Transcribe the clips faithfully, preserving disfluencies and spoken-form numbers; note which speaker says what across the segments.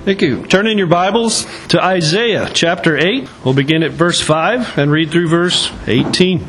Speaker 1: Thank you. Turn in your Bibles to Isaiah chapter eight. We'll begin at verse five and read through verse eighteen.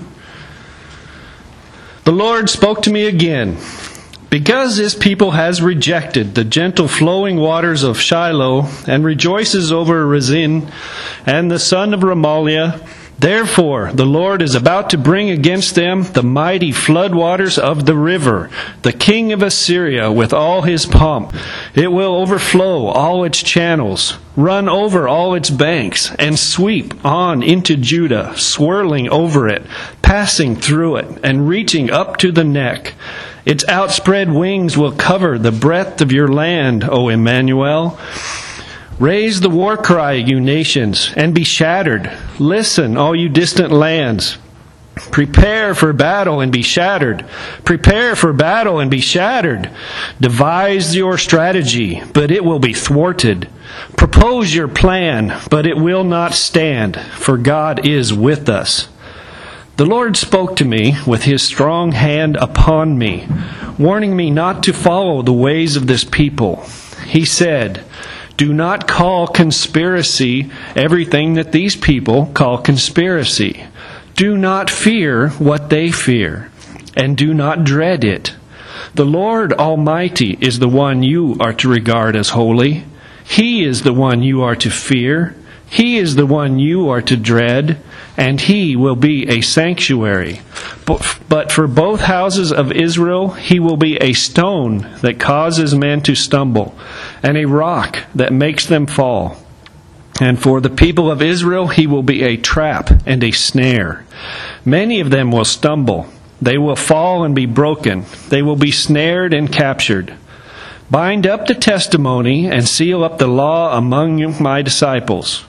Speaker 1: The Lord spoke to me again. Because this people has rejected the gentle flowing waters of Shiloh and rejoices over Rezin and the son of Remaliah, therefore the Lord is about to bring against them the mighty floodwaters of the river, the king of Assyria with all his pomp. It will overflow all its channels, run over all its banks, and sweep on into Judah, swirling over it, passing through it, and reaching up to the neck. Its outspread wings will cover the breadth of your land, O Emmanuel. Raise the war cry, you nations, and be shattered. Listen, all you distant lands. Prepare for battle and be shattered. Prepare for battle and be shattered. Devise your strategy, but it will be thwarted. Propose your plan, but it will not stand, for God is with us. The Lord spoke to me with his strong hand upon me, warning me not to follow the ways of this people. He said, do not call conspiracy everything that these people call conspiracy. Do not fear what they fear, and do not dread it. The Lord Almighty is the one you are to regard as holy. He is the one you are to fear. He is the one you are to dread, and he will be a sanctuary. But for both houses of Israel, he will be a stone that causes men to stumble, and a rock that makes them fall. And for the people of Israel, he will be a trap and a snare. Many of them will stumble. They will fall and be broken. They will be snared and captured. Bind up the testimony and seal up the law among my disciples.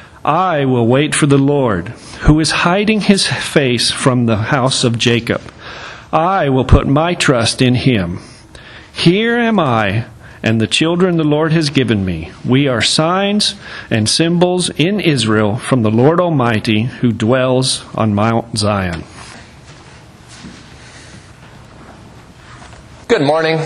Speaker 1: I will wait for the Lord, who is hiding his face from the house of Jacob. I will put my trust in him. Here am I, and the children the Lord has given me. We are signs and symbols in Israel from the Lord Almighty, who dwells on Mount Zion.
Speaker 2: Good morning.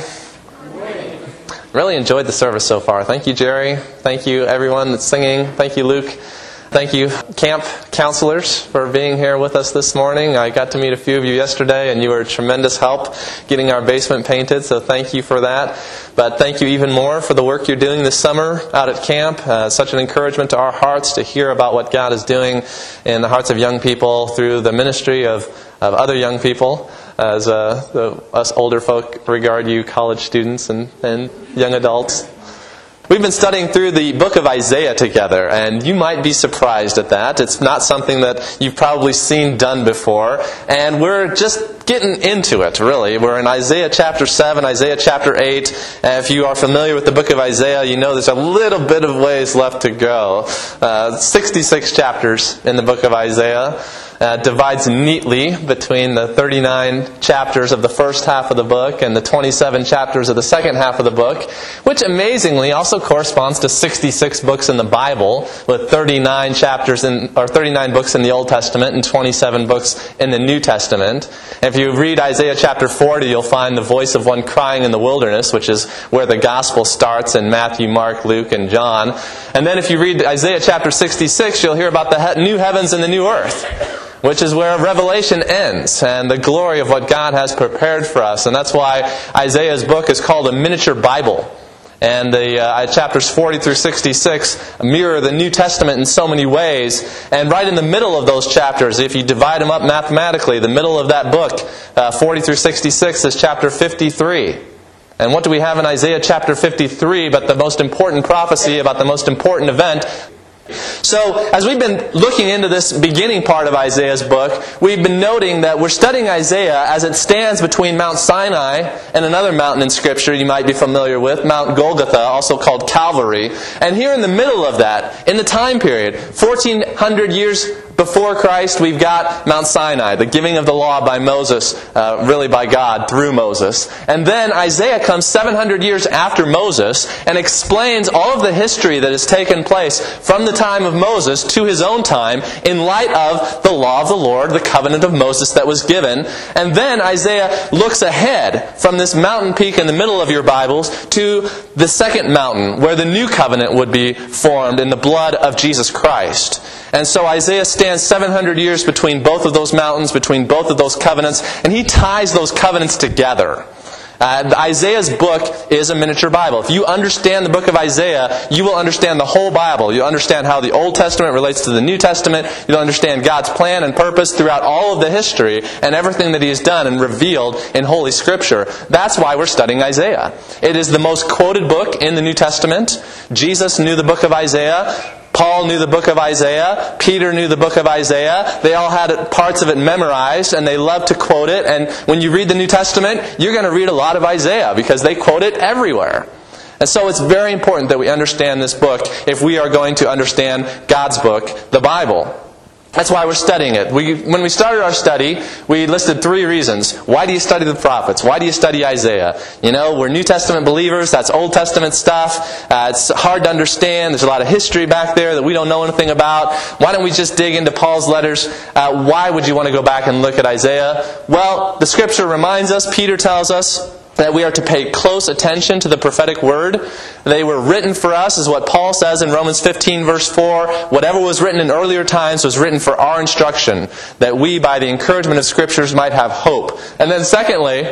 Speaker 2: Really enjoyed the service so far. Thank you, Jerry. Thank you, everyone that's singing. Thank you, Luke. Thank you, camp counselors, for being here with us this morning. I got to meet a few of you yesterday, and you were a tremendous help getting our basement painted, so thank you for that. But thank you even more for the work you're doing this summer out at camp. Uh, such an encouragement to our hearts to hear about what God is doing in the hearts of young people through the ministry of, of other young people, as uh, the, us older folk regard you college students and, and young adults. We've been studying through the book of Isaiah together, and you might be surprised at that. It's not something that you've probably seen done before, and we're just getting into it, really. We're in Isaiah chapter seven, Isaiah chapter eight. And if you are familiar with the book of Isaiah, you know there's a little bit of ways left to go. Uh, sixty-six chapters in the book of Isaiah. Uh, divides neatly between the thirty-nine chapters of the first half of the book and the twenty-seven chapters of the second half of the book, which amazingly also corresponds to sixty-six books in the Bible, with thirty-nine chapters in, or thirty-nine books in the Old Testament and twenty-seven books in the New Testament. And if you read Isaiah chapter forty, you'll find the voice of one crying in the wilderness, which is where the gospel starts in Matthew, Mark, Luke, and John. And then if you read Isaiah chapter sixty-six, you'll hear about the he- new heavens and the new earth, which is where Revelation ends, and the glory of what God has prepared for us. And that's why Isaiah's book is called a miniature Bible. And the uh, chapters forty through sixty-six mirror the New Testament in so many ways. And right in the middle of those chapters, if you divide them up mathematically, the middle of that book, uh, forty through sixty-six, is chapter fifty-three. And what do we have in Isaiah chapter fifty-three but the most important prophecy about the most important event? So, as we've been looking into this beginning part of Isaiah's book, we've been noting that we're studying Isaiah as it stands between Mount Sinai and another mountain in Scripture you might be familiar with, Mount Golgotha, also called Calvary. And here in the middle of that, in the time period, fourteen hundred years Before Christ, we've got Mount Sinai, the giving of the law by Moses, uh, really by God through Moses. And then Isaiah comes seven hundred years after Moses and explains all of the history that has taken place from the time of Moses to his own time in light of the law of the Lord, the covenant of Moses that was given. And then Isaiah looks ahead from this mountain peak in the middle of your Bibles to the second mountain where the new covenant would be formed in the blood of Jesus Christ. And so Isaiah stands seven hundred years between both of those mountains, between both of those covenants, and he ties those covenants together. Uh, Isaiah's book is a miniature Bible. If you understand the book of Isaiah, you will understand the whole Bible. You'll understand how the Old Testament relates to the New Testament. You'll understand God's plan and purpose throughout all of the history and everything that He has done and revealed in Holy Scripture. That's why we're studying Isaiah. It is the most quoted book in the New Testament. Jesus knew the book of Isaiah. Paul knew the book of Isaiah. Peter knew the book of Isaiah. They all had parts of it memorized, and they loved to quote it. And when you read the New Testament, you're going to read a lot of Isaiah because they quote it everywhere. And so it's very important that we understand this book if we are going to understand God's book, the Bible. That's why we're studying it. We, when we started our study, we listed three reasons. Why do you study the prophets? Why do you study Isaiah? You know, we're New Testament believers. That's Old Testament stuff. Uh, it's hard to understand. There's a lot of history back there that we don't know anything about. Why don't we just dig into Paul's letters? Uh, why would you want to go back and look at Isaiah? Well, the Scripture reminds us, Peter tells us, that we are to pay close attention to the prophetic word. They were written for us, is what Paul says in Romans fifteen, verse four. Whatever was written in earlier times was written for our instruction, that we, by the encouragement of Scriptures, might have hope. And then secondly,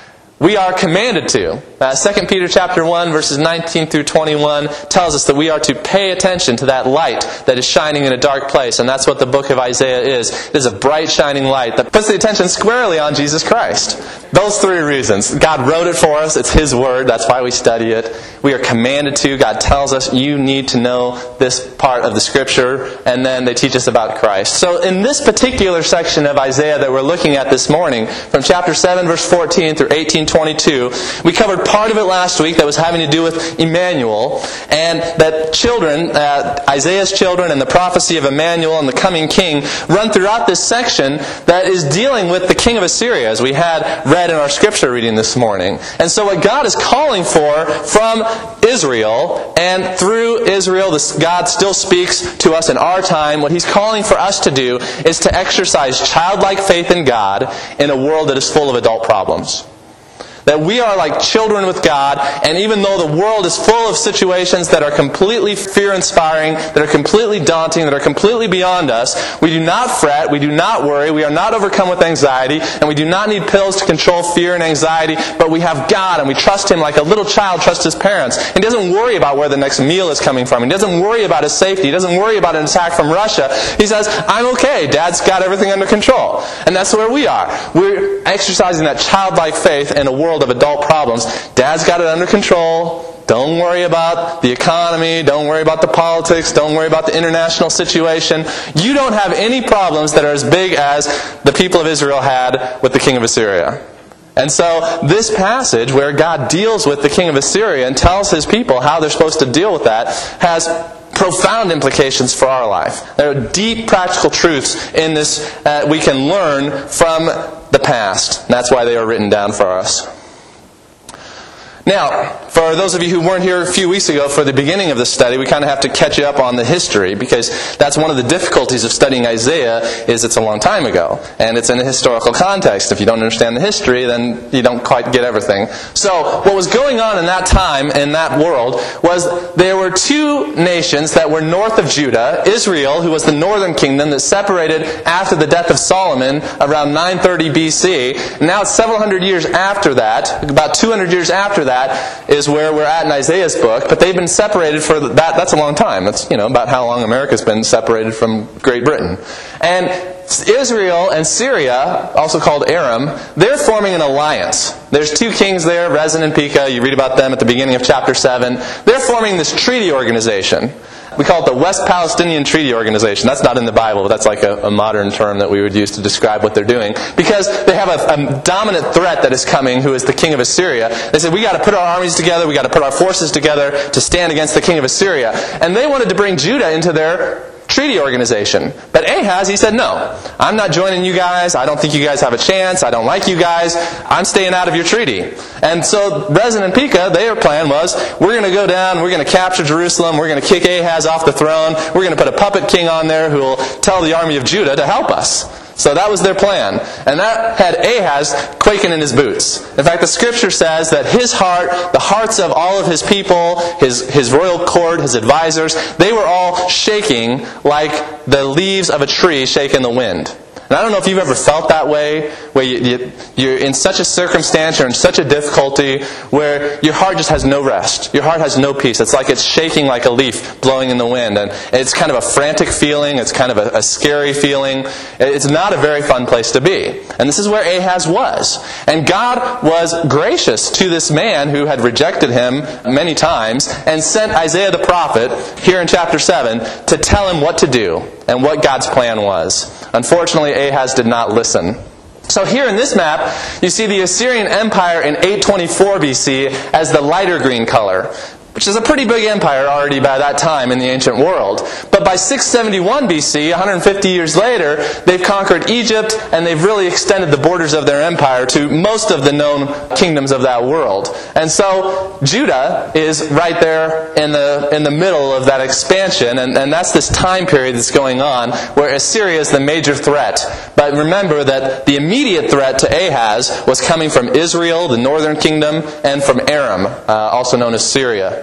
Speaker 2: we are commanded to. Uh, Second Peter chapter one, verses nineteen through twenty-one tells us that we are to pay attention to that light that is shining in a dark place. And that's what the book of Isaiah is. It is a bright shining light that puts the attention squarely on Jesus Christ. Those three reasons. God wrote it for us. It's His Word. That's why we study it. We are commanded to. God tells us you need to know this part of the Scripture. And then they teach us about Christ. So in this particular section of Isaiah that we're looking at this morning, from chapter seven, verse fourteen through eighteen twenty-two, we covered part of it last week that was having to do with Emmanuel, and that children, uh, Isaiah's children and the prophecy of Emmanuel and the coming king run throughout this section that is dealing with the king of Assyria, as we had read in our scripture reading this morning. And so what God is calling for from Israel, and through Israel, this God still speaks to us in our time, what He's calling for us to do is to exercise childlike faith in God in a world that is full of adult problems. That we are like children with God, and even though the world is full of situations that are completely fear-inspiring, that are completely daunting, that are completely beyond us, we do not fret, we do not worry, we are not overcome with anxiety, and we do not need pills to control fear and anxiety, but we have God, and we trust Him like a little child trusts his parents. He doesn't worry about where the next meal is coming from. He doesn't worry about his safety. He doesn't worry about an attack from Russia. He says, I'm okay. Dad's got everything under control. And that's where we are. We're exercising that childlike faith in a world of adult problems. Dad's got it under control. Don't worry about the economy. Don't worry about the politics. Don't worry about the international situation. You don't have any problems that are as big as the people of Israel had with the king of Assyria. And so this passage where God deals with the king of Assyria and tells His people how they're supposed to deal with that has profound implications for our life. There are deep practical truths in this uh, we can learn from the past. And that's why they are written down for us. Now, for those of you who weren't here a few weeks ago for the beginning of this study, we kind of have to catch you up on the history, because that's one of the difficulties of studying Isaiah, is it's a long time ago, and it's in a historical context. If you don't understand the history, then you don't quite get everything. So, what was going on in that time, in that world, was there were two nations that were north of Judah, Israel, who was the northern kingdom that separated after the death of Solomon around nine thirty B C. Now it's several hundred years after that, about two hundred years after that, is where we're at in Isaiah's book, but they've been separated for that. That's a long time. That's, you know, about how long America's been separated from Great Britain. And Israel and Syria, also called Aram, they're forming an alliance. There's two kings there, Rezin and Pekah. You read about them at the beginning of chapter seven. They're forming this treaty organization. We call it the West Palestinian Treaty Organization. That's not in the Bible, but that's like a, a modern term that we would use to describe what they're doing. Because they have a, a dominant threat that is coming, who is the king of Assyria. They said, we got to put our armies together, we got to put our forces together to stand against the king of Assyria. And they wanted to bring Judah into their treaty organization. But Ahaz, he said, no, I'm not joining you guys. I don't think you guys have a chance. I don't like you guys. I'm staying out of your treaty. And so Rezin and Pekah, their plan was, we're going to go down, we're going to capture Jerusalem, we're going to kick Ahaz off the throne, we're going to put a puppet king on there who will tell the army of Judah to help us. So that was their plan. And that had Ahaz quaking in his boots. In fact, the scripture says that his heart, the hearts of all of his people, his, his royal court, his advisors, they were all shaking like the leaves of a tree shake in the wind. And I don't know if you've ever felt that way, where you, you, you're in such a circumstance, you're in such a difficulty, where your heart just has no rest. Your heart has no peace. It's like it's shaking like a leaf blowing in the wind. And it's kind of a frantic feeling. It's kind of a, a scary feeling. It's not a very fun place to be. And this is where Ahaz was. And God was gracious to this man who had rejected him many times and sent Isaiah the prophet, here in chapter seven, to tell him what to do and what God's plan was. Unfortunately, Ahaz did not listen. So here in this map, you see the Assyrian Empire in eight twenty-four B C as the lighter green color, which is a pretty big empire already by that time in the ancient world. But by six seventy-one B C, one hundred fifty years later, they've conquered Egypt and they've really extended the borders of their empire to most of the known kingdoms of that world. And so Judah is right there in the in the middle of that expansion, and, and that's this time period that's going on where Assyria is the major threat. But remember that the immediate threat to Ahaz was coming from Israel, the northern kingdom, and from Aram, uh, also known as Syria.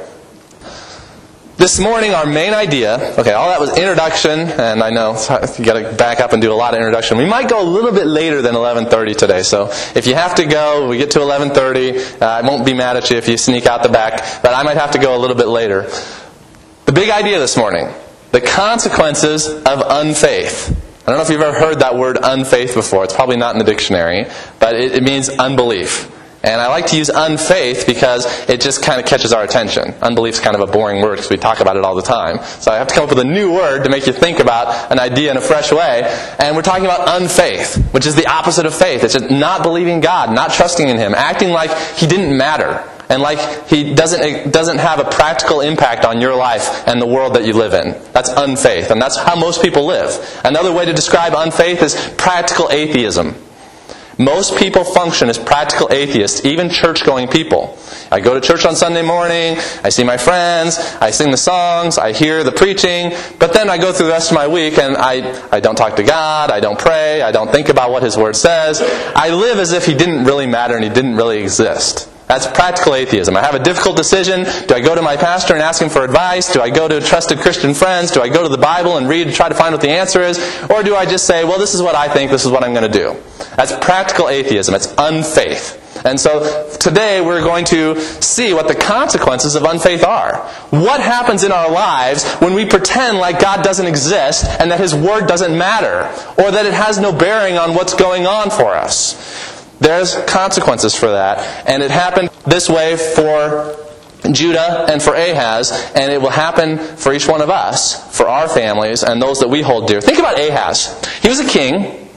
Speaker 2: This morning, our main idea, okay, all that was introduction, and I know you got to back up and do a lot of introduction. We might go a little bit later than eleven thirty today, so if you have to go, we get to eleven thirty. Uh, I won't be mad at you if you sneak out the back, but I might have to go a little bit later. The big idea this morning, the consequences of unfaith. I don't know if you've ever heard that word unfaith before. It's probably not in the dictionary, but it, it means unbelief. And I like to use unfaith because it just kind of catches our attention. Unbelief's kind of a boring word because we talk about it all the time. So I have to come up with a new word to make you think about an idea in a fresh way. And we're talking about unfaith, which is the opposite of faith. It's just not believing God, not trusting in Him, acting like He didn't matter, and like He doesn't it doesn't have a practical impact on your life and the world that you live in. That's unfaith, and that's how most people live. Another way to describe unfaith is practical atheism. Most people function as practical atheists, even church-going people. I go to church on Sunday morning, I see my friends, I sing the songs, I hear the preaching, but then I go through the rest of my week and I, I don't talk to God, I don't pray, I don't think about what His Word says. I live as if He didn't really matter and He didn't really exist. That's practical atheism. I have a difficult decision. Do I go to my pastor and ask him for advice? Do I go to trusted Christian friends? Do I go to the Bible and read and try to find what the answer is? Or do I just say, well, this is what I think, this is what I'm going to do? That's practical atheism. It's unfaith. And so today we're going to see what the consequences of unfaith are. What happens in our lives when we pretend like God doesn't exist and that His Word doesn't matter, or that it has no bearing on what's going on for us? There's consequences for that. And it happened this way for Judah and for Ahaz, and it will happen for each one of us, for our families, and those that we hold dear. Think about Ahaz. He was a king,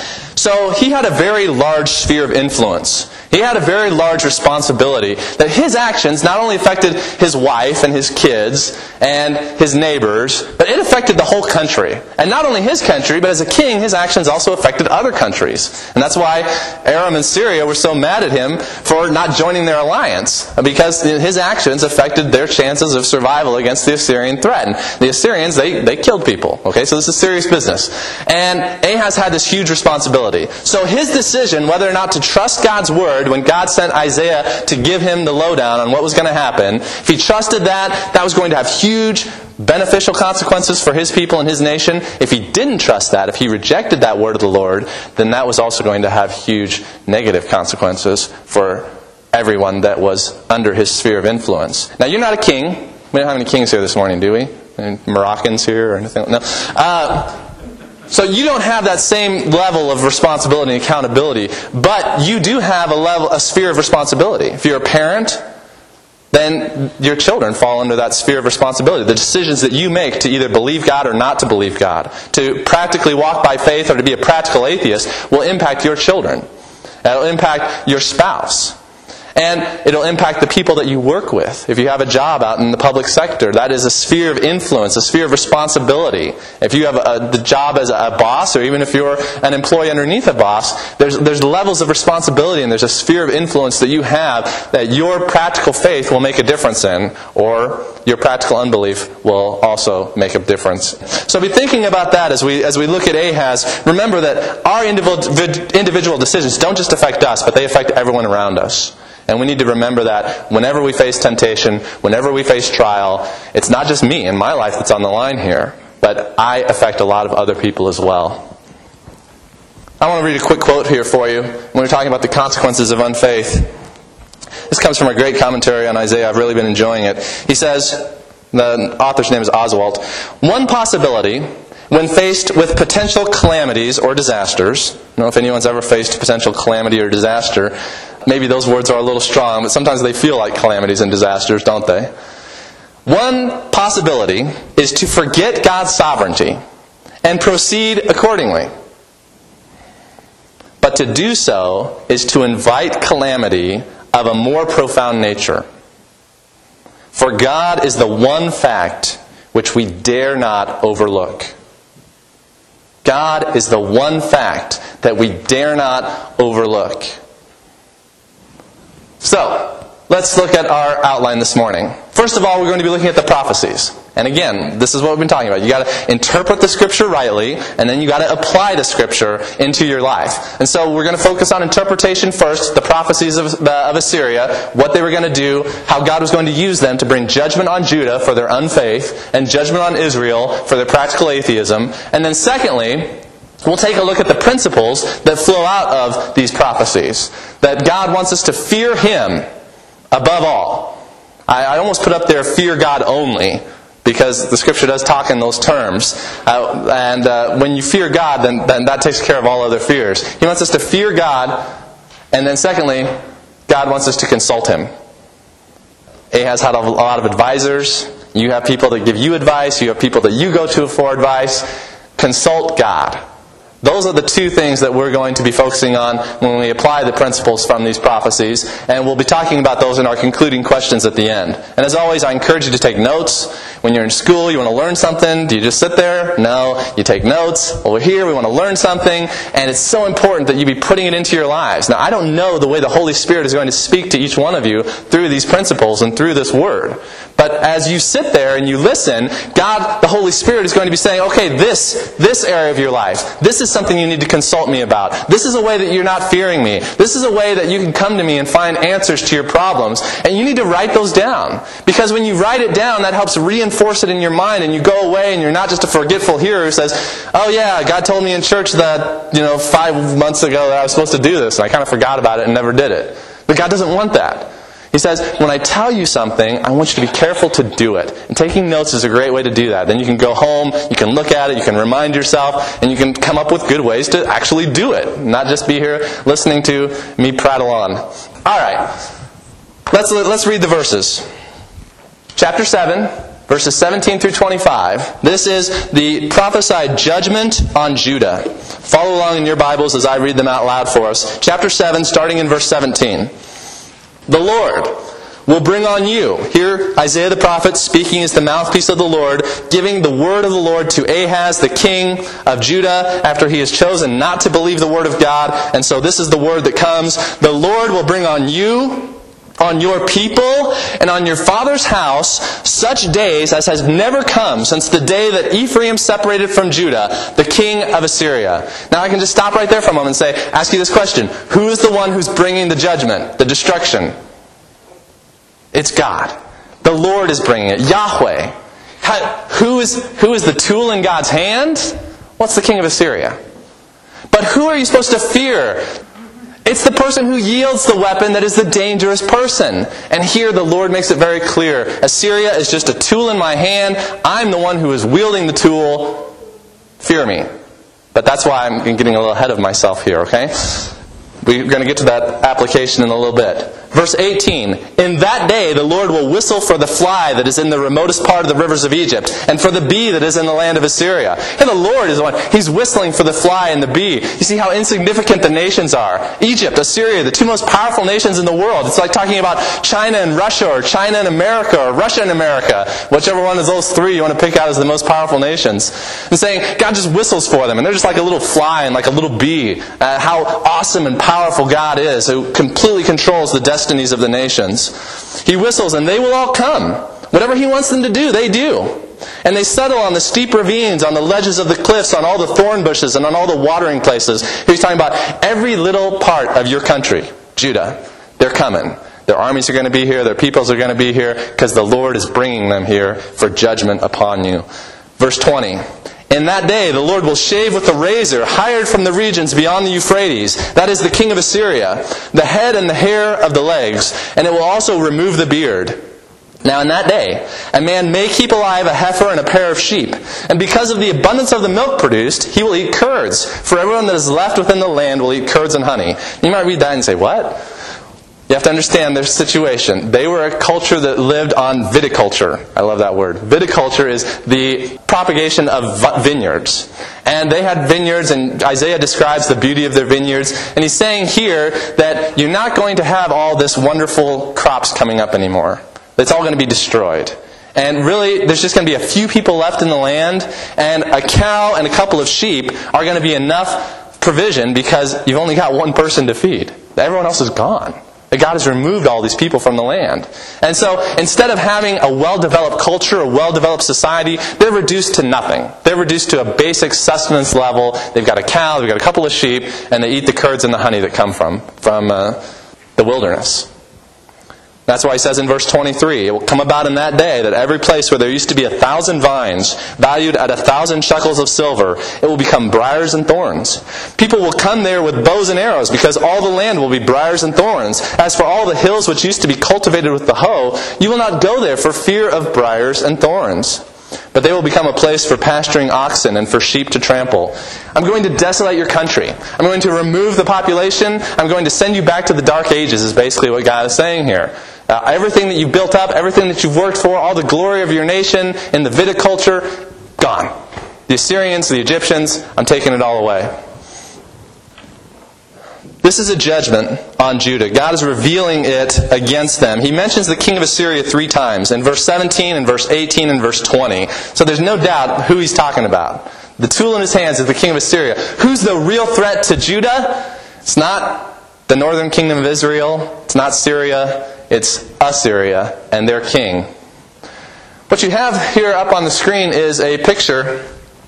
Speaker 2: so he had a very large sphere of influence. He had a very large responsibility that his actions not only affected his wife and his kids and his neighbors, but it affected the whole country. And not only his country, but as a king, his actions also affected other countries. And that's why Aram and Syria were so mad at him for not joining their alliance, because his actions affected their chances of survival against the Assyrian threat. And the Assyrians, they, they killed people. Okay, so this is serious business. And Ahaz had this huge responsibility. So his decision whether or not to trust God's Word, when God sent Isaiah to give him the lowdown on what was going to happen, if he trusted that, that was going to have huge beneficial consequences for his people and his nation. If he didn't trust that, if he rejected that word of the Lord, then that was also going to have huge negative consequences for everyone that was under his sphere of influence. Now, you're not a king. We don't have any kings here this morning, do we? Any Moroccans here or anything? No. Uh, So you don't have that same level of responsibility and accountability, but you do have a level, a sphere of responsibility. If you're a parent, then your children fall under that sphere of responsibility. The decisions that you make to either believe God or not to believe God, to practically walk by faith or to be a practical atheist, will impact your children. It'll impact your spouse. And it'll impact the people that you work with. If you have a job out in the public sector, that is a sphere of influence, a sphere of responsibility. If you have a, the job as a boss, or even if you're an employee underneath a boss, there's, there's levels of responsibility and there's a sphere of influence that you have that your practical faith will make a difference in, or your practical unbelief will also make a difference. So be thinking about that as we as we look at Ahaz. Remember that our individual, individual decisions don't just affect us, but they affect everyone around us. And we need to remember that whenever we face temptation, whenever we face trial, it's not just me and my life that's on the line here, but I affect a lot of other people as well. I want to read a quick quote here for you when we're talking about the consequences of unfaith. This comes from a great commentary on Isaiah. I've really been enjoying it. He says, the author's name is Oswalt, "One possibility when faced with potential calamities or disasters," I don't know if anyone's ever faced potential calamity or disaster. Maybe those words are a little strong, but sometimes they feel like calamities and disasters, don't they? One possibility is to forget God's sovereignty and proceed accordingly. But to do so is to invite calamity of a more profound nature. For God is the one fact which we dare not overlook. God is the one fact that we dare not overlook. So, let's look at our outline this morning. First of all, we're going to be looking at the prophecies. And again, this is what we've been talking about. You got to interpret the Scripture rightly, and then you got to apply the Scripture into your life. And so we're going to focus on interpretation first, the prophecies of, of Assyria, what they were going to do, how God was going to use them to bring judgment on Judah for their unfaith, and judgment on Israel for their practical atheism. And then secondly, we'll take a look at the principles that flow out of these prophecies. That God wants us to fear Him above all. I, I almost put up there, fear God only, because the Scripture does talk in those terms. Uh, and uh, when you fear God, then, then that takes care of all other fears. He wants us to fear God, and then secondly, God wants us to consult Him. Ahaz had a lot of advisors. You have people that give you advice. You have people that you go to for advice. Consult God. Those are the two things that we're going to be focusing on when we apply the principles from these prophecies. And we'll be talking about those in our concluding questions at the end. And as always, I encourage you to take notes. When you're in school, you want to learn something. Do you just sit there? No. You take notes. Well, we're here. We want to learn something. And it's so important that you be putting it into your lives. Now, I don't know the way the Holy Spirit is going to speak to each one of you through these principles and through this Word. But as you sit there and you listen, God, the Holy Spirit, is going to be saying, okay, this, this area of your life, this is something you need to consult me about. This is a way that you're not fearing me. This is a way that you can come to me and find answers to your problems. And you need to write those down. Because when you write it down, that helps reinforce it in your mind, and you go away and you're not just a forgetful hearer who says, oh yeah, God told me in church that, you know, five months ago that I was supposed to do this, and I kind of forgot about it and never did it. But God doesn't want that. He says, when I tell you something, I want you to be careful to do it. And taking notes is a great way to do that. Then you can go home, you can look at it, you can remind yourself, and you can come up with good ways to actually do it. Not just be here listening to me prattle on. Alright, let's, let's read the verses. Chapter seven, verses seventeen through twenty-five. This is the prophesied judgment on Judah. Follow along in your Bibles as I read them out loud for us. Chapter seven, starting in verse seventeen. The Lord will bring on you. Here, Isaiah the prophet speaking as the mouthpiece of the Lord, giving the word of the Lord to Ahaz, the king of Judah, after he has chosen not to believe the word of God. And so this is the word that comes. The Lord will bring on you, on your people, and on your father's house such days as has never come since the day that Ephraim separated from Judah, the king of Assyria. Now I can just stop right there for a moment and say, ask you this question. Who is the one who's bringing the judgment, the destruction? It's God. The Lord is bringing it. Yahweh. Who is, who is the tool in God's hand? What's the king of Assyria? But who are you supposed to fear? It's the person who yields the weapon that is the dangerous person. And here the Lord makes it very clear. Assyria is just a tool in my hand. I'm the one who is wielding the tool. Fear me. But that's why I'm getting a little ahead of myself here, okay? We're going to get to that application in a little bit. Verse eighteen, in that day the Lord will whistle for the fly that is in the remotest part of the rivers of Egypt, and for the bee that is in the land of Assyria. And the Lord is the one, He's whistling for the fly and the bee. You see how insignificant the nations are. Egypt, Assyria, the two most powerful nations in the world. It's like talking about China and Russia, or China and America, or Russia and America. Whichever one of those three you want to pick out as the most powerful nations. And saying, God just whistles for them, and they're just like a little fly and like a little bee. Uh, how awesome and powerful God is, who completely controls the destiny destinies of the nations. He whistles and they will all come. Whatever He wants them to do, they do. And they settle on the steep ravines, on the ledges of the cliffs, on all the thorn bushes, and on all the watering places. He's talking about every little part of your country, Judah. They're coming. Their armies are going to be here. Their peoples are going to be here, because the Lord is bringing them here for judgment upon you. Verse twenty. In that day the Lord will shave with a razor hired from the regions beyond the Euphrates, that is the king of Assyria, the head and the hair of the legs, and it will also remove the beard. Now in that day, a man may keep alive a heifer and a pair of sheep, and because of the abundance of the milk produced, he will eat curds, for everyone that is left within the land will eat curds and honey. You might read that and say, what? You have to understand their situation. They were a culture that lived on viticulture. I love that word. Viticulture is the propagation of vineyards. And they had vineyards, and Isaiah describes the beauty of their vineyards. And he's saying here that you're not going to have all this wonderful crops coming up anymore. It's all going to be destroyed. And really, there's just going to be a few people left in the land, and a cow and a couple of sheep are going to be enough provision because you've only got one person to feed. Everyone else is gone. God has removed all these people from the land. And so, instead of having a well-developed culture, a well-developed society, they're reduced to nothing. They're reduced to a basic sustenance level. They've got a cow, they've got a couple of sheep, and they eat the curds and the honey that come from, from uh, the wilderness. That's why he says in verse twenty-three, it will come about in that day that every place where there used to be a thousand vines, valued at a thousand shekels of silver, it will become briars and thorns. People will come there with bows and arrows, because all the land will be briars and thorns. As for all the hills which used to be cultivated with the hoe, you will not go there for fear of briars and thorns. But they will become a place for pasturing oxen and for sheep to trample. I'm going to desolate your country. I'm going to remove the population. I'm going to send you back to the dark ages, is basically what God is saying here. Uh, everything that you've built up, everything that you've worked for, all the glory of your nation in the viticulture, gone. The Assyrians, the Egyptians, I'm taking it all away. This is a judgment on Judah. God is revealing it against them. He mentions the king of Assyria three times, in verse seventeen, in verse eighteen, and verse twenty. So there's no doubt who he's talking about. The tool in his hands is the king of Assyria. Who's the real threat to Judah? It's not the northern kingdom of Israel. It's not Syria. It's Assyria and their king. What you have here up on the screen is a picture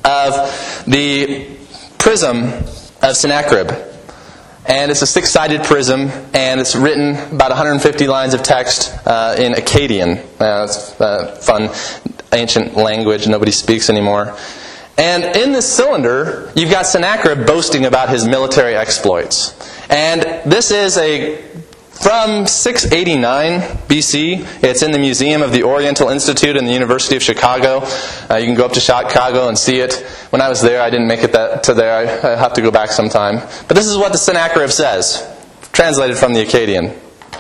Speaker 2: of the prism of Sennacherib. And it's a six-sided prism, and it's written about one hundred fifty lines of text uh, in Akkadian. Uh, it's a fun, ancient language nobody speaks anymore. And in this cylinder, you've got Sennacherib boasting about his military exploits. And this is a from six eighty-nine B C. It's in the Museum of the Oriental Institute in the University of Chicago. Uh, you can go up to Chicago and see it. When I was there, I didn't make it that to there. I, I have to go back sometime. But this is what the Sennacherib says, translated from the Akkadian.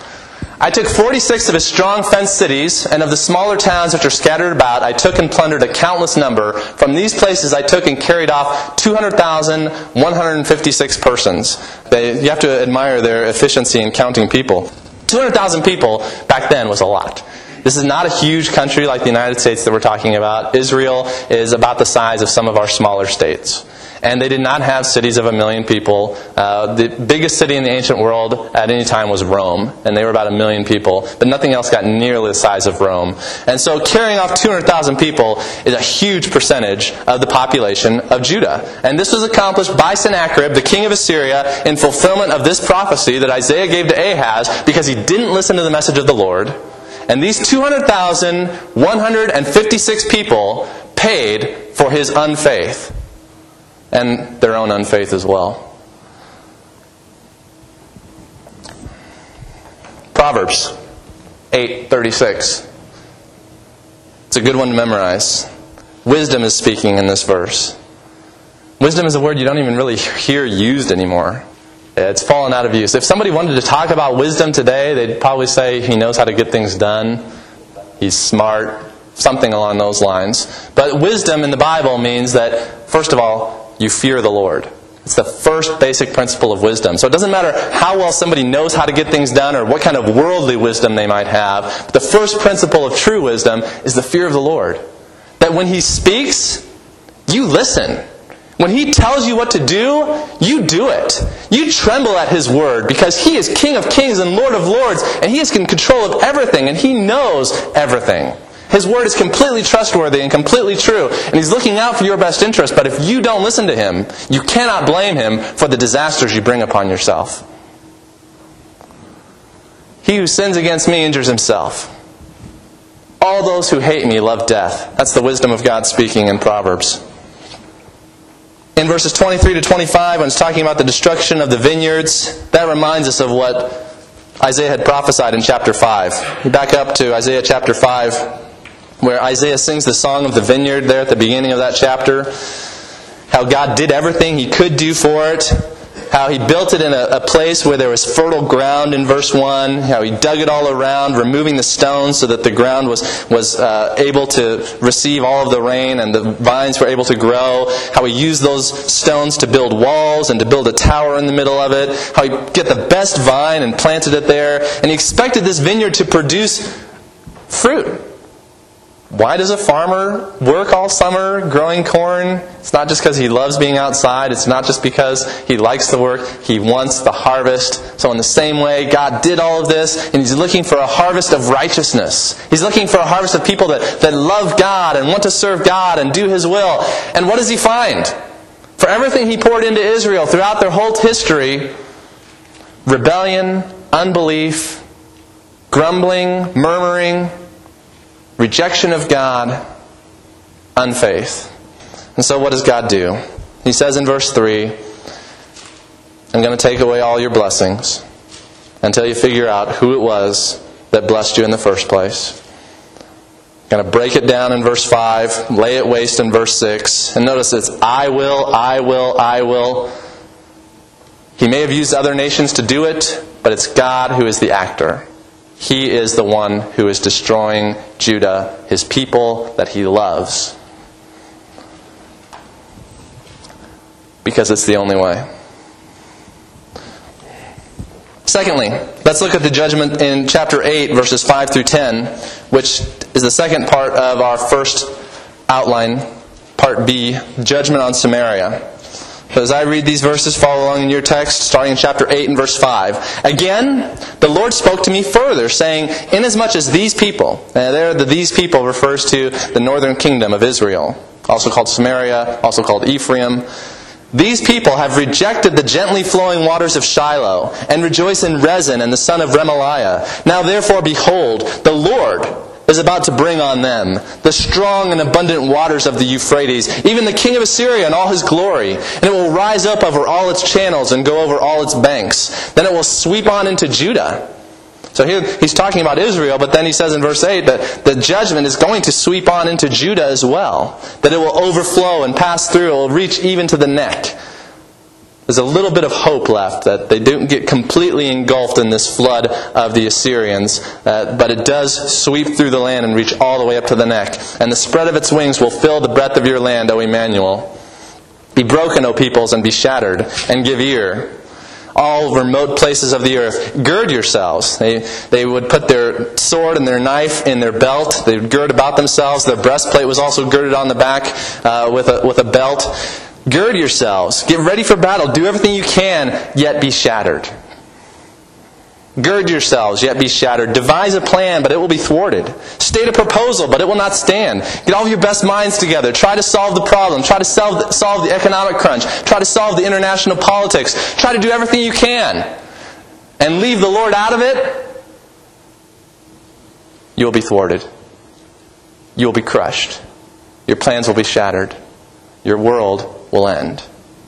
Speaker 2: I took forty-six of his strong fenced cities, and of the smaller towns which are scattered about, I took and plundered a countless number. From these places I took and carried off two hundred thousand one hundred fifty-six persons. They, you have to admire their efficiency in counting people. two hundred thousand people back then was a lot. This is not a huge country like the United States that we're talking about. Israel is about the size of some of our smaller states. And they did not have cities of a million people. Uh, the biggest city in the ancient world at any time was Rome, and they were about a million people. But nothing else got nearly the size of Rome. And so carrying off two hundred thousand people is a huge percentage of the population of Judah. And this was accomplished by Sennacherib, the king of Assyria, in fulfillment of this prophecy that Isaiah gave to Ahaz, because he didn't listen to the message of the Lord. And these two hundred thousand one hundred fifty-six people paid for his unfaith. And their own unfaith as well. Proverbs eight thirty-six. It's a good one to memorize. Wisdom is speaking in this verse. Wisdom is a word you don't even really hear used anymore. It's fallen out of use. If somebody wanted to talk about wisdom today, they'd probably say he knows how to get things done. He's smart. Something along those lines. But wisdom in the Bible means that, first of all, you fear the Lord. It's the first basic principle of wisdom. So it doesn't matter how well somebody knows how to get things done or what kind of worldly wisdom they might have. But the first principle of true wisdom is the fear of the Lord. That when He speaks, you listen. When He tells you what to do, you do it. You tremble at His word because He is King of kings and Lord of lords, and He is in control of everything, and He knows everything. His word is completely trustworthy and completely true, and He's looking out for your best interest. But if you don't listen to Him, you cannot blame Him for the disasters you bring upon yourself. He who sins against me injures himself. All those who hate me love death. That's the wisdom of God speaking in Proverbs. In verses twenty-three to twenty-five, when it's talking about the destruction of the vineyards, that reminds us of what Isaiah had prophesied in chapter five. You back up to Isaiah chapter five, where Isaiah sings the song of the vineyard there at the beginning of that chapter. How God did everything He could do for it. How He built it in a, a place where there was fertile ground in verse one. How He dug it all around, removing the stones so that the ground was, was uh, able to receive all of the rain and the vines were able to grow. How He used those stones to build walls and to build a tower in the middle of it. How He get the best vine and planted it there. And He expected this vineyard to produce fruit. Why does a farmer work all summer growing corn? It's not just because he loves being outside. It's not just because he likes the work. He wants the harvest. So in the same way, God did all of this, and He's looking for a harvest of righteousness. He's looking for a harvest of people that, that love God and want to serve God and do His will. And what does He find? For everything He poured into Israel throughout their whole history, rebellion, unbelief, grumbling, murmuring, rejection of God, unfaith. And so what does God do? He says in verse three, I'm going to take away all your blessings until you figure out who it was that blessed you in the first place. I'm going to break it down in verse five, lay it waste in verse six. And notice it's I will, I will, I will. He may have used other nations to do it, but it's God who is the actor. He is the one who is destroying Judah, His people that He loves. Because it's the only way. Secondly, let's look at the judgment in chapter eight, verses five through ten, which is the second part of our first outline, part B, judgment on Samaria. So as I read these verses, follow along in your text, starting in chapter eight and verse five. Again, the Lord spoke to me further, saying, inasmuch as these people, and there the these people refers to the northern kingdom of Israel, also called Samaria, also called Ephraim. These people have rejected the gently flowing waters of Shiloh, and rejoice in Rezin and the son of Remaliah. Now therefore, behold, the Lord is about to bring on them the strong and abundant waters of the Euphrates, even the king of Assyria in all his glory. And it will rise up over all its channels and go over all its banks. Then it will sweep on into Judah. So here he's talking about Israel, but then he says in verse eight that the judgment is going to sweep on into Judah as well. That it will overflow and pass through. It will reach even to the neck. There's a little bit of hope left that they don't get completely engulfed in this flood of the Assyrians, uh, but it does sweep through the land and reach all the way up to the neck. And the spread of its wings will fill the breadth of your land, O Emmanuel. Be broken, O peoples, and be shattered, and give ear, all remote places of the earth. Gird yourselves. They, they would put their sword and their knife in their belt. They would gird about themselves. Their breastplate was also girded on the back uh, with a, with a belt. Gird yourselves. Get ready for battle. Do everything you can, yet be shattered. Gird yourselves, yet be shattered. Devise a plan, but it will be thwarted. State a proposal, but it will not stand. Get all of your best minds together. Try to solve the problem. Try to solve the, solve the economic crunch. Try to solve the international politics. Try to do everything you can. And leave the Lord out of it. You will be thwarted. You will be crushed. Your plans will be shattered. Your world will end.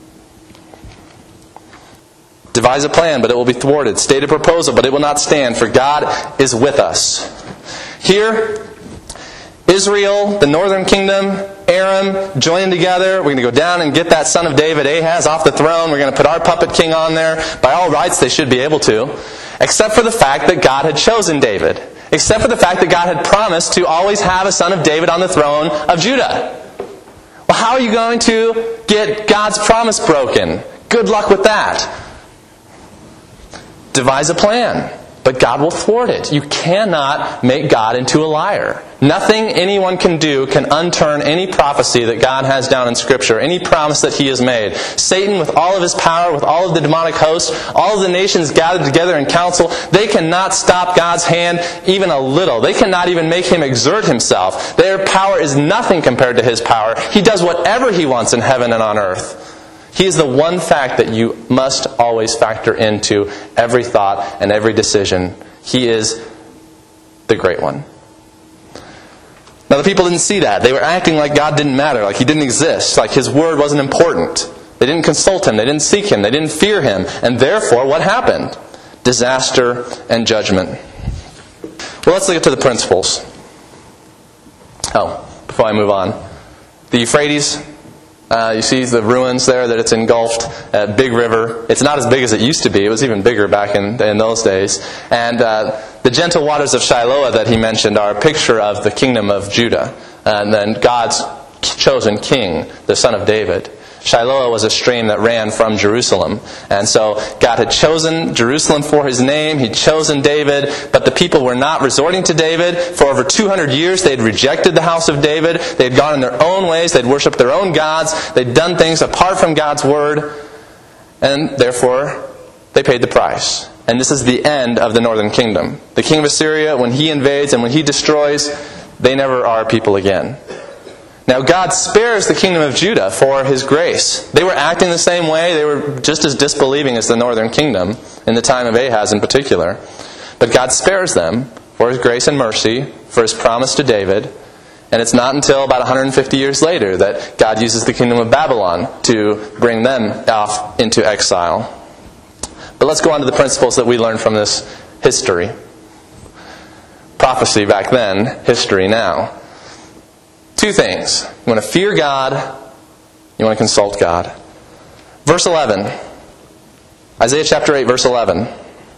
Speaker 2: Devise a plan, but it will be thwarted. State a proposal, but it will not stand, for God is with us. Here, Israel, the northern kingdom, Aram joining together. We're going to go down and get that son of David, Ahaz, off the throne. We're going to put our puppet king on there. By all rights, they should be able to. Except for the fact that God had chosen David. Except for the fact that God had promised to always have a son of David on the throne of Judah. Well, how are you going to get God's promise broken? Good luck with that. Devise a plan. But God will thwart it. You cannot make God into a liar. Nothing anyone can do can unturn any prophecy that God has down in Scripture, any promise that He has made. Satan, with all of his power, with all of the demonic host, all of the nations gathered together in council, they cannot stop God's hand even a little. They cannot even make Him exert Himself. Their power is nothing compared to His power. He does whatever He wants in heaven and on earth. He is the one fact that you must always factor into every thought and every decision. He is the great one. Now the people didn't see that. They were acting like God didn't matter, like He didn't exist, like His word wasn't important. They didn't consult Him, they didn't seek Him, they didn't fear Him. And therefore, what happened? Disaster and judgment. Well, let's look at the principles. Oh, before I move on. The Euphrates. Uh, you see the ruins there that it's engulfed, a big river. It's not as big as it used to be. It was even bigger back in, in those days. And uh, the gentle waters of Shiloah that he mentioned are a picture of the kingdom of Judah. And then God's chosen king, the son of David. Shiloah was a stream that ran from Jerusalem. And so God had chosen Jerusalem for His name. He'd chosen David. But the people were not resorting to David. For over two hundred years they had rejected the house of David. They had gone in their own ways. They'd worshipped their own gods. They'd done things apart from God's word. And therefore, they paid the price. And this is the end of the northern kingdom. The king of Assyria, when he invades and when he destroys, they never are people again. Now God spares the kingdom of Judah for His grace. They were acting the same way. They were just as disbelieving as the northern kingdom in the time of Ahaz in particular. But God spares them for His grace and mercy, for His promise to David. And it's not until about one hundred fifty years later that God uses the kingdom of Babylon to bring them off into exile. But let's go on to the principles that we learned from this history. Prophecy back then, history now. Two things. You want to fear God. You want to consult God. Verse eleven. Isaiah chapter eight, verse eleven.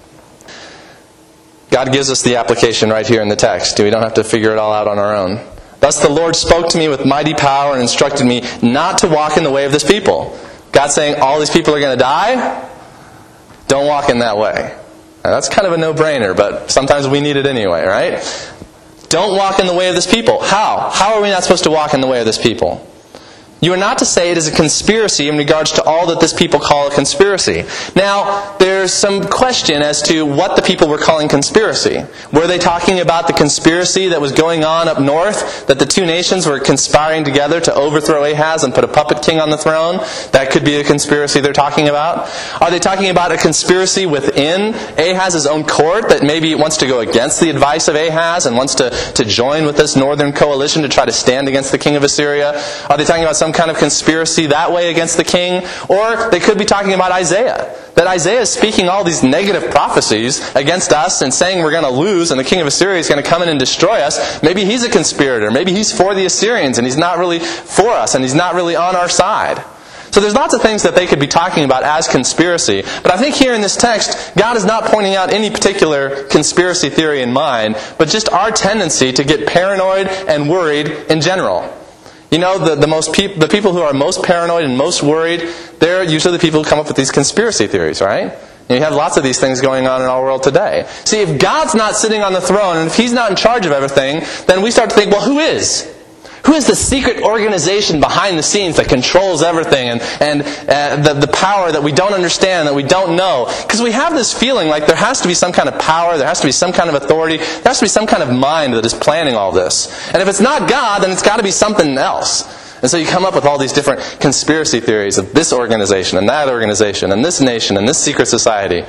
Speaker 2: God gives us the application right here in the text. We don't have to figure it all out on our own. Thus the Lord spoke to me with mighty power and instructed me not to walk in the way of this people. God's saying all these people are going to die? Don't walk in that way. Now, that's kind of a no-brainer, but sometimes we need it anyway, right? Don't walk in the way of this people. How? How are we not supposed to walk in the way of this people? You are not to say it is a conspiracy in regards to all that this people call a conspiracy. Now, there's some question as to what the people were calling conspiracy. Were they talking about the conspiracy that was going on up north? That the two nations were conspiring together to overthrow Ahaz and put a puppet king on the throne? That could be a conspiracy they're talking about. Are they talking about a conspiracy within Ahaz's own court that maybe wants to go against the advice of Ahaz and wants to, to join with this northern coalition to try to stand against the king of Assyria? Are they talking about some Some kind of conspiracy that way against the king? Or they could be talking about Isaiah. That Isaiah is speaking all these negative prophecies against us and saying we're going to lose and the king of Assyria is going to come in and destroy us. Maybe he's a conspirator. Maybe he's for the Assyrians and he's not really for us and he's not really on our side. So there's lots of things that they could be talking about as conspiracy. But I think here in this text, God is not pointing out any particular conspiracy theory in mind, but just our tendency to get paranoid and worried in general. You know, the, the most peop- the people who are most paranoid and most worried, they're usually the people who come up with these conspiracy theories, right? And you have lots of these things going on in our world today. See, if God's not sitting on the throne, and if He's not in charge of everything, then we start to think, well, who is? Who is the secret organization behind the scenes that controls everything and, and uh, the, the power that we don't understand, that we don't know? Because we have this feeling like there has to be some kind of power, there has to be some kind of authority, there has to be some kind of mind that is planning all this. And if it's not God, then it's got to be something else. And so you come up with all these different conspiracy theories of this organization and that organization and this nation and this secret society.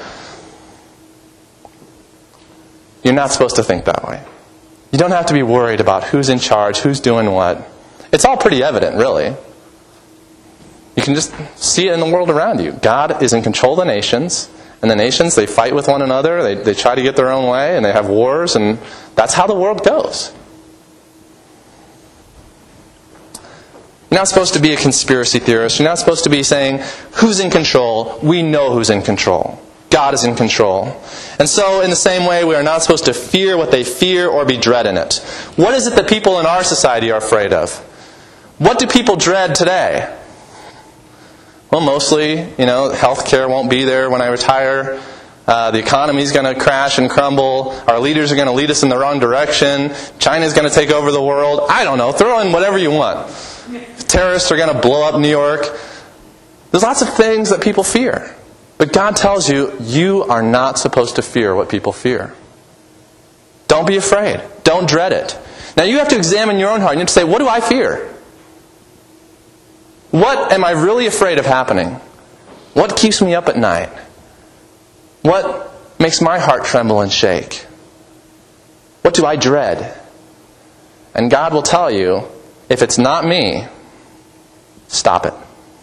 Speaker 2: You're not supposed to think that way. You don't have to be worried about who's in charge, who's doing what. It's all pretty evident, really. You can just see it in the world around you. God is in control of the nations, and the nations, they fight with one another, they, they try to get their own way, and they have wars, and that's how the world goes. You're not supposed to be a conspiracy theorist. You're not supposed to be saying, who's in control? We know who's in control. God is in control. And so, in the same way, we are not supposed to fear what they fear or be dread in it. What is it that people in our society are afraid of? What do people dread today? Well, mostly, you know, health care won't be there when I retire. Uh, the economy is going to crash and crumble. Our leaders are going to lead us in the wrong direction. China's going to take over the world. I don't know. Throw in whatever you want. Terrorists are going to blow up New York. There's lots of things that people fear. But God tells you, you are not supposed to fear what people fear. Don't be afraid. Don't dread it. Now you have to examine your own heart. You have to say, what do I fear? What am I really afraid of happening? What keeps me up at night? What makes my heart tremble and shake? What do I dread? And God will tell you, if it's not me, stop it.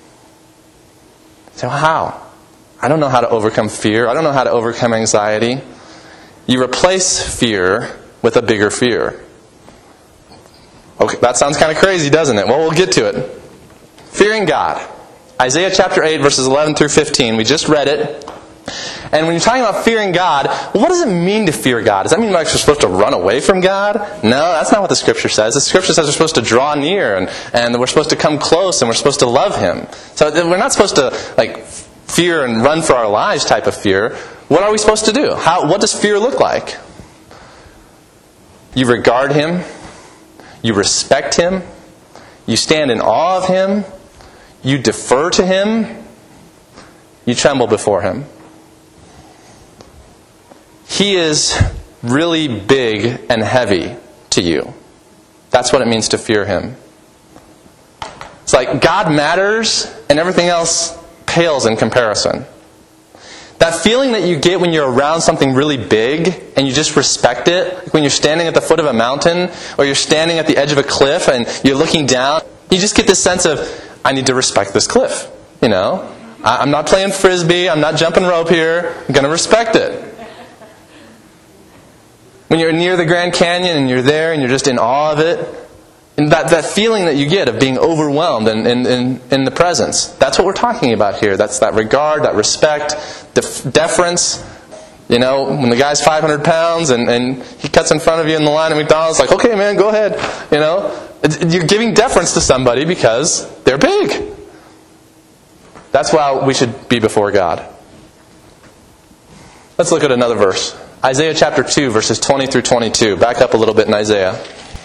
Speaker 2: So how? I don't know how to overcome fear. I don't know how to overcome anxiety. You replace fear with a bigger fear. Okay, that sounds kind of crazy, doesn't it? Well, we'll get to it. Fearing God. Isaiah chapter eight, verses eleven through fifteen. We just read it. And when you're talking about fearing God, what does it mean to fear God? Does that mean like we're supposed to run away from God? No, that's not what the Scripture says. The Scripture says we're supposed to draw near and, and we're supposed to come close and we're supposed to love Him. So we're not supposed to like fear and run for our lives type of fear. What are we supposed to do? How? What does fear look like? You regard Him. You respect Him. You stand in awe of Him. You defer to Him. You tremble before Him. He is really big and heavy to you. That's what it means to fear Him. It's like God matters and everything else pales in comparison. That feeling that you get when you're around something really big and you just respect it, like when you're standing at the foot of a mountain or you're standing at the edge of a cliff and you're looking down, you just get this sense of, I need to respect this cliff. You know, I'm not playing frisbee, I'm not jumping rope here, I'm going to respect it. When you're near the Grand Canyon and you're there and you're just in awe of it, and that, that feeling that you get of being overwhelmed in, in, in, in the presence, that's what we're talking about here. That's that regard, that respect, def- deference. You know, when the guy's five hundred pounds and, and he cuts in front of you in the line at McDonald's, like, okay, man, go ahead. You know, you're giving deference to somebody because they're big. That's why we should be before God. Let's look at another verse. Isaiah chapter two, verses twenty through twenty-two. Back up a little bit in Isaiah.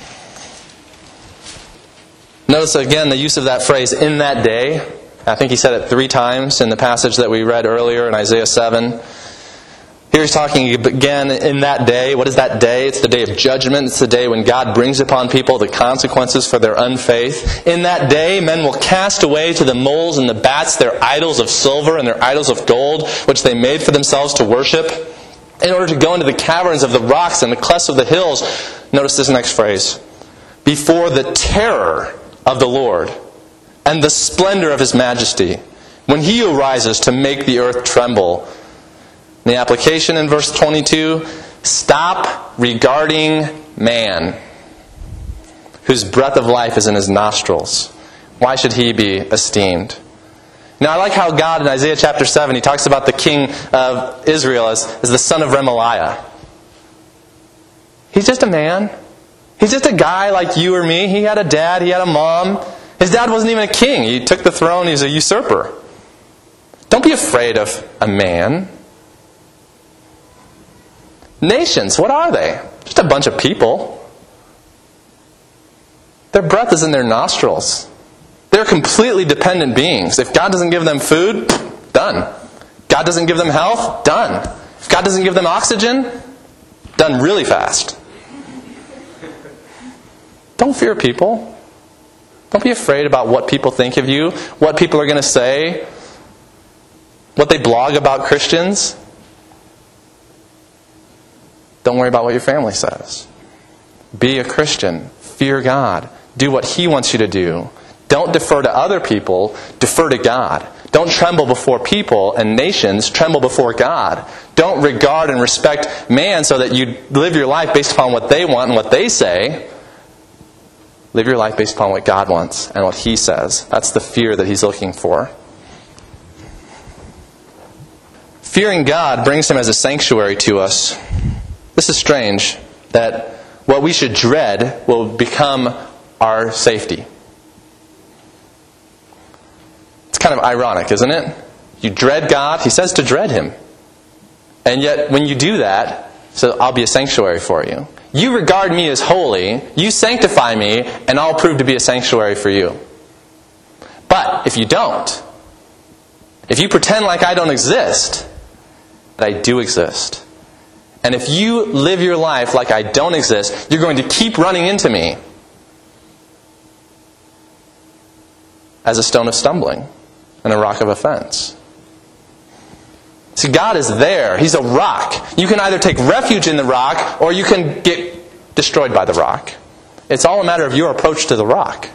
Speaker 2: Notice again the use of that phrase, in that day. I think he said it three times in the passage that we read earlier in Isaiah seven. Here he's talking again, in that day. What is that day? It's the day of judgment. It's the day when God brings upon people the consequences for their unfaith. In that day, men will cast away to the moles and the bats their idols of silver and their idols of gold, which they made for themselves to worship, in order to go into the caverns of the rocks and the clefts of the hills. Notice this next phrase. Before the terror of the Lord and the splendor of His majesty, when He arises to make the earth tremble. The application in verse twenty-two, stop regarding man, whose breath of life is in his nostrils. Why should he be esteemed? Now I like how God in Isaiah chapter seven, He talks about the king of Israel as, as the son of Remaliah. He's just a man. He's just a guy like you or me. He had a dad, he had a mom. His dad wasn't even a king. He took the throne, he's a usurper. Don't be afraid of a man. Nations, what are they? Just a bunch of people. Their breath is in their nostrils. They're completely dependent beings. If God doesn't give them food, done. God doesn't give them health, done. If God doesn't give them oxygen, done really fast. Don't fear people. Don't be afraid about what people think of you, what people are going to say, what they blog about Christians. Don't worry about what your family says. Be a Christian. Fear God. Do what He wants you to do. Don't defer to other people. Defer to God. Don't tremble before people and nations. Tremble before God. Don't regard and respect man so that you live your life based upon what they want and what they say. Live your life based upon what God wants and what He says. That's the fear that He's looking for. Fearing God brings Him as a sanctuary to us. This is strange, that what we should dread will become our safety. It's kind of ironic, isn't it? You dread God. He says to dread Him. And yet, when you do that, so I'll be a sanctuary for you. You regard me as holy, you sanctify me, and I'll prove to be a sanctuary for you. But if you don't, if you pretend like I don't exist, that I do exist. And if you live your life like I don't exist, you're going to keep running into me as a stone of stumbling and a rock of offense. See, God is there. He's a rock. You can either take refuge in the rock or you can get destroyed by the rock. It's all a matter of your approach to the rock.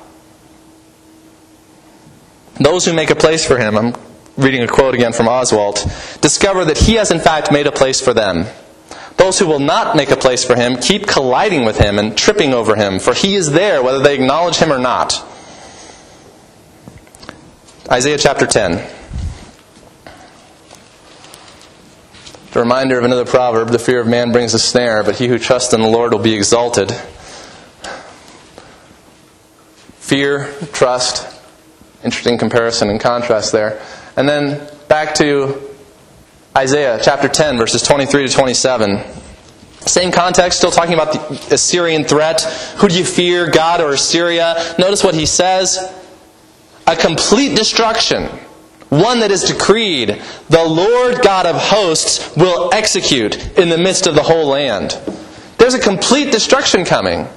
Speaker 2: Those who make a place for Him, I'm reading a quote again from Oswalt, discover that He has in fact made a place for them. Those who will not make a place for Him keep colliding with Him and tripping over Him, for He is there whether they acknowledge Him or not. Isaiah chapter ten. A reminder of another proverb, the fear of man brings a snare, but he who trusts in the Lord will be exalted. Fear, trust, interesting comparison and contrast there. And then back to Isaiah chapter ten, verses twenty-three to twenty-seven. Same context, still talking about the Assyrian threat. Who do you fear, God or Assyria? Notice what he says. A complete destruction, one that is decreed, the Lord God of hosts will execute in the midst of the whole land. There's a complete destruction coming.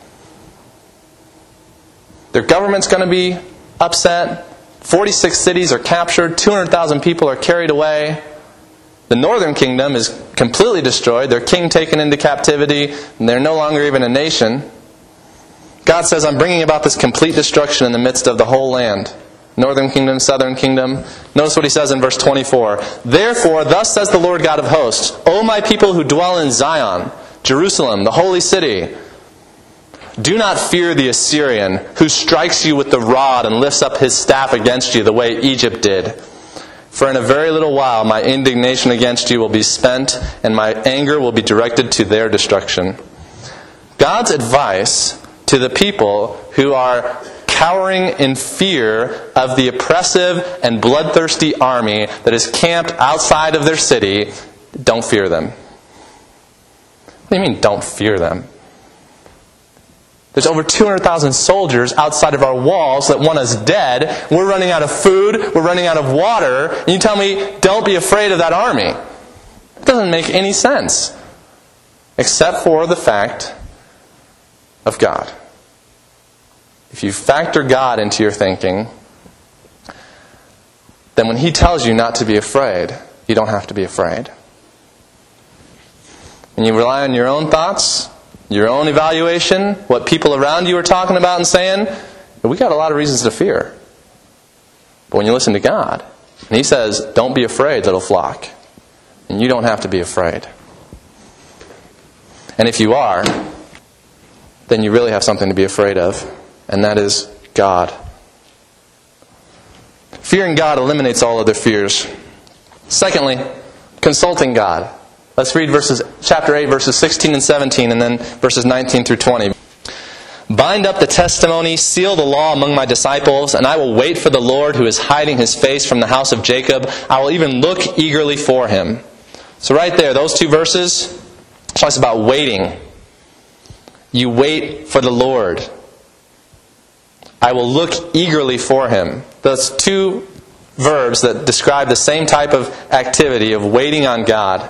Speaker 2: Their government's going to be upset. forty-six cities are captured. two hundred thousand people are carried away. The northern kingdom is completely destroyed. Their king taken into captivity. And they're no longer even a nation. God says, I'm bringing about this complete destruction in the midst of the whole land. Northern kingdom, southern kingdom. Notice what he says in verse twenty-four. Therefore, thus says the Lord God of hosts, O my people who dwell in Zion, Jerusalem, the holy city, do not fear the Assyrian who strikes you with the rod and lifts up his staff against you the way Egypt did. For in a very little while my indignation against you will be spent, and my anger will be directed to their destruction. God's advice to the people who are cowering in fear of the oppressive and bloodthirsty army that is camped outside of their city, don't fear them. What do you mean, don't fear them? There's over two hundred thousand soldiers outside of our walls that want us dead. We're running out of food. We're running out of water. And you tell me, don't be afraid of that army. It doesn't make any sense. Except for the fact of God. If you factor God into your thinking, then when He tells you not to be afraid, you don't have to be afraid. When you rely on your own thoughts, your own evaluation, what people around you are talking about and saying, we got a lot of reasons to fear. But when you listen to God, and He says, don't be afraid, little flock, and you don't have to be afraid. And if you are, then you really have something to be afraid of, and that is God. Fearing God eliminates all other fears. Secondly, consulting God. Let's read verses, chapter eight, verses sixteen and seventeen, and then verses nineteen through twenty. Bind up the testimony, seal the law among my disciples, and I will wait for the Lord who is hiding His face from the house of Jacob. I will even look eagerly for Him. So right there, those two verses talks about waiting. You wait for the Lord. I will look eagerly for Him. Those two verbs that describe the same type of activity of waiting on God.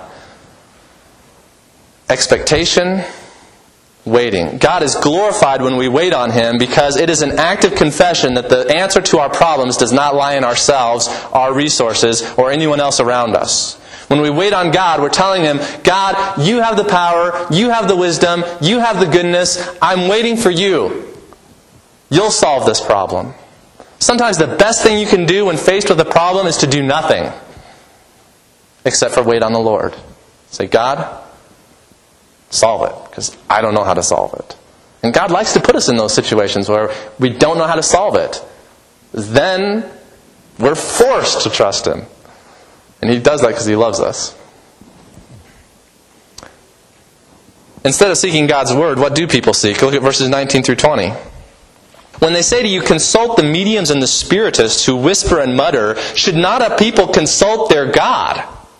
Speaker 2: Expectation, waiting. God is glorified when we wait on Him because it is an active confession that the answer to our problems does not lie in ourselves, our resources, or anyone else around us. When we wait on God, we're telling Him, God, You have the power, You have the wisdom, You have the goodness, I'm waiting for You. You'll solve this problem. Sometimes the best thing you can do when faced with a problem is to do nothing except for wait on the Lord. Say, God, solve it, because I don't know how to solve it. And God likes to put us in those situations where we don't know how to solve it. Then we're forced to trust Him. And He does that because He loves us. Instead of seeking God's Word, what do people seek? Look at verses nineteen through twenty. When they say to you, consult the mediums and the spiritists who whisper and mutter, should not a people consult their God?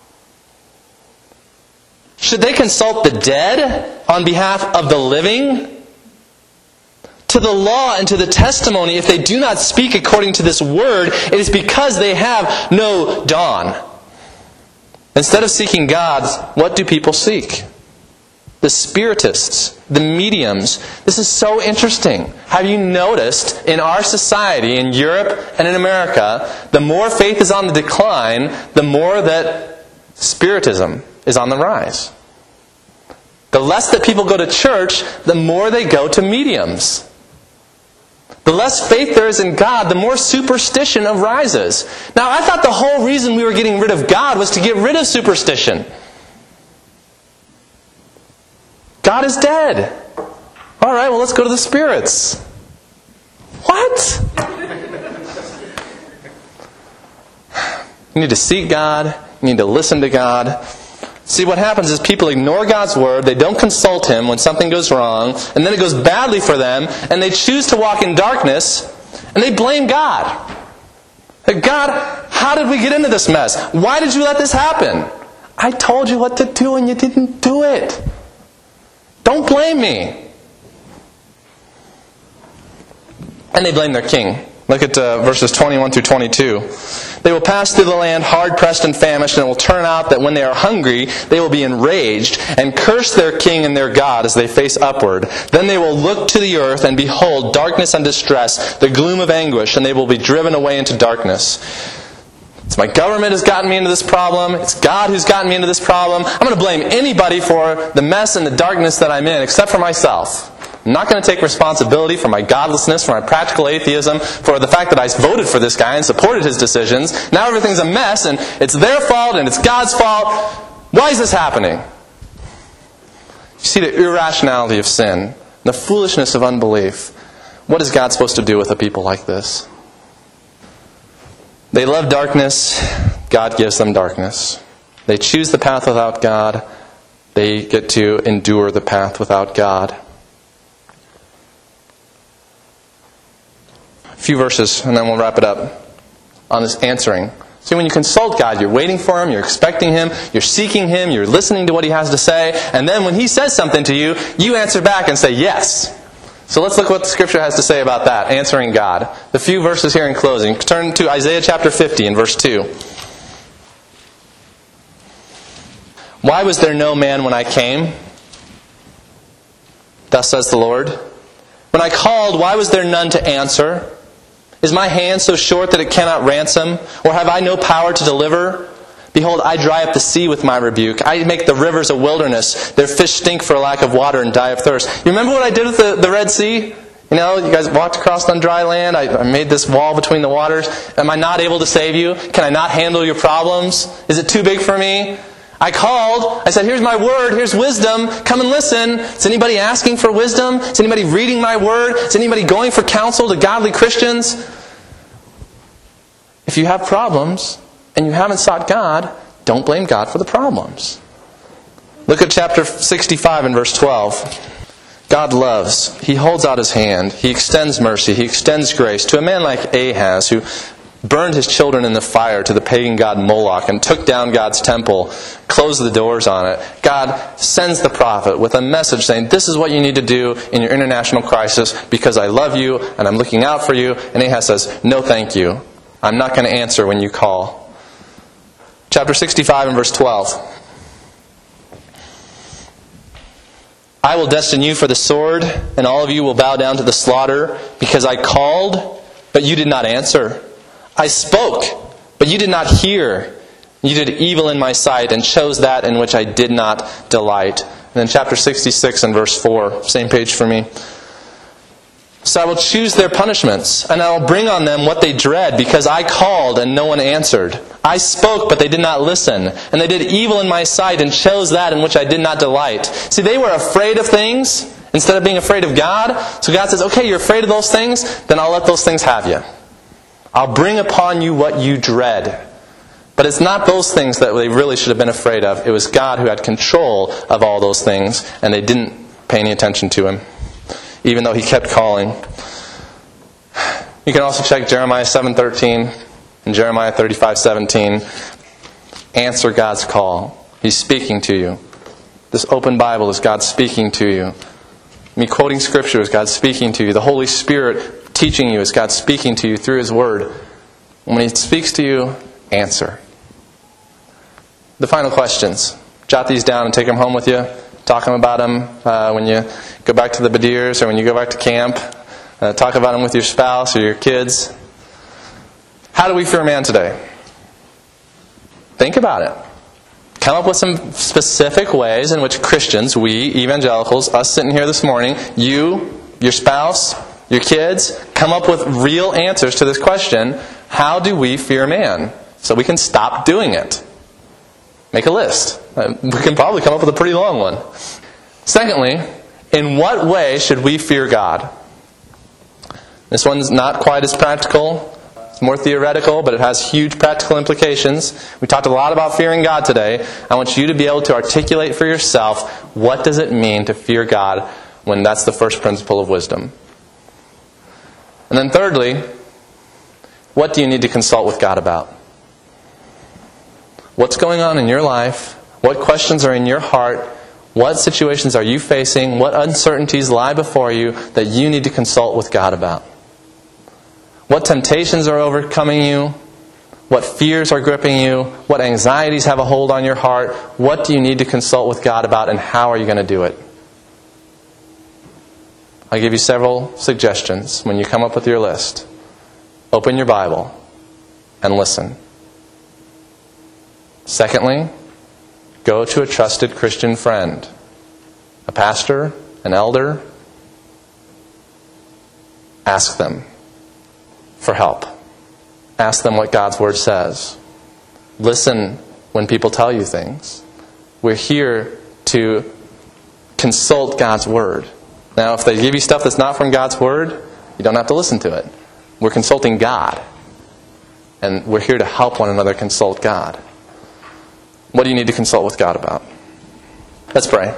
Speaker 2: Should they consult the dead on behalf of the living? To the law and to the testimony, if they do not speak according to this word, it is because they have no dawn. Instead of seeking God's, what do people seek? The spiritists, the mediums. This is so interesting. Have you noticed in our society, in Europe and in America, the more faith is on the decline, the more that spiritism is on the rise. The less that people go to church, the more they go to mediums. The less faith there is in God, the more superstition arises. Now, I thought the whole reason we were getting rid of God was to get rid of superstition. God is dead. All right, well, let's go to the spirits. What? You need to seek God. You need to listen to God. See, what happens is people ignore God's Word, they don't consult Him when something goes wrong, and then it goes badly for them, and they choose to walk in darkness, and they blame God. God, how did we get into this mess? Why did you let this happen? I told you what to do and you didn't do it. Don't blame me. And they blame their king. Look at uh, verses twenty-one through twenty-two. They will pass through the land hard-pressed and famished, and it will turn out that when they are hungry, they will be enraged, and curse their king and their God as they face upward. Then they will look to the earth, and behold, darkness and distress, the gloom of anguish, and they will be driven away into darkness. It's my government has gotten me into this problem. It's God who's gotten me into this problem. I'm going to blame anybody for the mess and the darkness that I'm in, except for myself. I'm not going to take responsibility for my godlessness, for my practical atheism, for the fact that I voted for this guy and supported his decisions. Now everything's a mess, and it's their fault, and it's God's fault. Why is this happening? You see the irrationality of sin, the foolishness of unbelief. What is God supposed to do with a people like this? They love darkness. God gives them darkness. They choose the path without God. They get to endure the path without God. A few verses, and then we'll wrap it up on this answering. See, when you consult God, you're waiting for Him, you're expecting Him, you're seeking Him, you're listening to what He has to say, and then when He says something to you, you answer back and say yes. So let's look what the Scripture has to say about that, answering God. The few verses here in closing. Turn to Isaiah chapter fifty and verse two. Why was there no man when I came? Thus says the Lord. When I called, why was there none to answer? Is my hand so short that it cannot ransom? Or have I no power to deliver? Behold, I dry up the sea with my rebuke. I make the rivers a wilderness. Their fish stink for lack of water and die of thirst. You remember what I did with the, the Red Sea? You know, you guys walked across on dry land. I, I made this wall between the waters. Am I not able to save you? Can I not handle your problems? Is it too big for me? I called. I said, here's my word. Here's wisdom. Come and listen. Is anybody asking for wisdom? Is anybody reading my word? Is anybody going for counsel to godly Christians? If you have problems and you haven't sought God, don't blame God for the problems. Look at chapter sixty-five and verse twelve. God loves. He holds out His hand. He extends mercy. He extends grace to a man like Ahaz, who burned his children in the fire to the pagan god Moloch and took down God's temple, closed the doors on it. God sends the prophet with a message saying, this is what you need to do in your international crisis because I love you and I'm looking out for you. And Ahaz says, no thank you. I'm not going to answer when you call. Chapter sixty-five and verse twelve. I will destine you for the sword, and all of you will bow down to the slaughter, because I called, but you did not answer. I spoke, but you did not hear. You did evil in my sight, and chose that in which I did not delight. And then chapter sixty-six and verse four, same page for me. So I will choose their punishments, and I will bring on them what they dread, because I called and no one answered. I spoke, but they did not listen. And they did evil in my sight and chose that in which I did not delight. See, they were afraid of things, instead of being afraid of God. So God says, okay, you're afraid of those things, then I'll let those things have you. I'll bring upon you what you dread. But it's not those things that they really should have been afraid of. It was God who had control of all those things, and they didn't pay any attention to Him, even though He kept calling. You can also check Jeremiah seven thirteen and Jeremiah thirty-five seventeen. Answer God's call. He's speaking to you. This open Bible is God speaking to you. Me quoting Scripture is God speaking to you. The Holy Spirit teaching you is God speaking to you through His Word. When He speaks to you, answer. The final questions. Jot these down and take them home with you. Talk them about them uh, when you go back to the Badirs or when you go back to camp. Uh, talk about them with your spouse or your kids. How do we fear man today? Think about it. Come up with some specific ways in which Christians, we, evangelicals, us sitting here this morning, you, your spouse, your kids, come up with real answers to this question, how do we fear man? So we can stop doing it. Make a list. We can probably come up with a pretty long one. Secondly, in what way should we fear God? This one's not quite as practical. It's more theoretical, but it has huge practical implications. We talked a lot about fearing God today. I want you to be able to articulate for yourself, what does it mean to fear God when that's the first principle of wisdom? And then thirdly, what do you need to consult with God about? What's going on in your life? What questions are in your heart? What situations are you facing? What uncertainties lie before you that you need to consult with God about? What temptations are overcoming you? What fears are gripping you? What anxieties have a hold on your heart? What do you need to consult with God about, and how are you going to do it? I'll give you several suggestions when you come up with your list. Open your Bible and listen. Secondly, go to a trusted Christian friend, a pastor, an elder. Ask them for help. Ask them what God's Word says. Listen when people tell you things. We're here to consult God's Word. Now, if they give you stuff that's not from God's Word, you don't have to listen to it. We're consulting God. And we're here to help one another consult God. What do you need to consult with God about? Let's pray.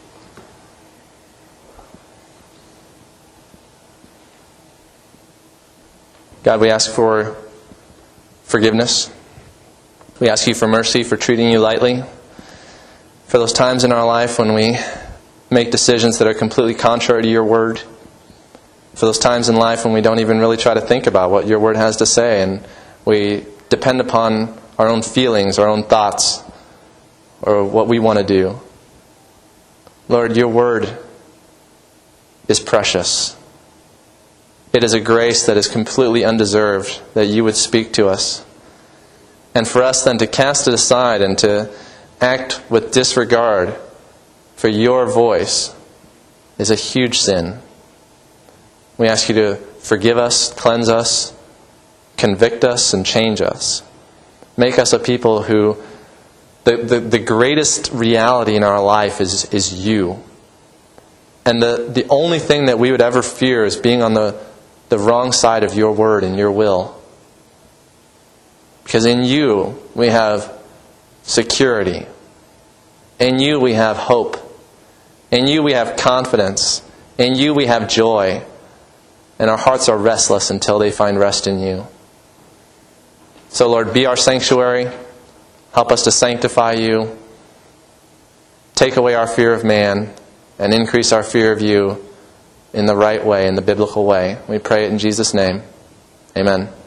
Speaker 2: God, we ask for forgiveness. We ask you for mercy for treating you lightly. For those times in our life when we make decisions that are completely contrary to your word. For those times in life when we don't even really try to think about what your word has to say, and we depend upon our own feelings, our own thoughts, or what we want to do. Lord, your word is precious. It is a grace that is completely undeserved that you would speak to us. And for us then to cast it aside and to act with disregard for your voice is a huge sin. We ask you to forgive us, cleanse us, convict us, and change us. Make us a people who The, the, the greatest reality in our life is, is you. And the, the only thing that we would ever fear is being on the, the wrong side of your word and your will. Because in you we have security. In you we have hope. In you we have confidence. In you we have joy. And our hearts are restless until they find rest in you. So Lord, be our sanctuary. Help us to sanctify you. Take away our fear of man and increase our fear of you in the right way, in the biblical way. We pray it in Jesus' name. Amen.